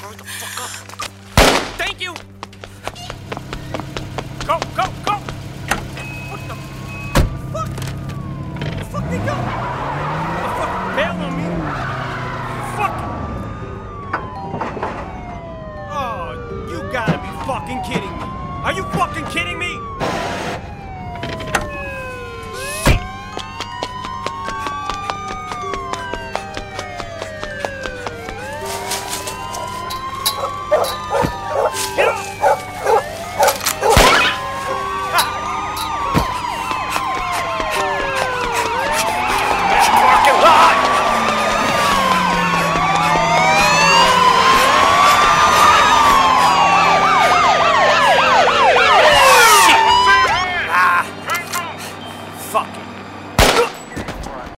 Hurry the fuck up. Thank you! Go, go, go! What the fuck? Where the fuck they go? Motherfucker bail on me. Fuck! Oh, you gotta be fucking kidding me. Are you fucking kidding me?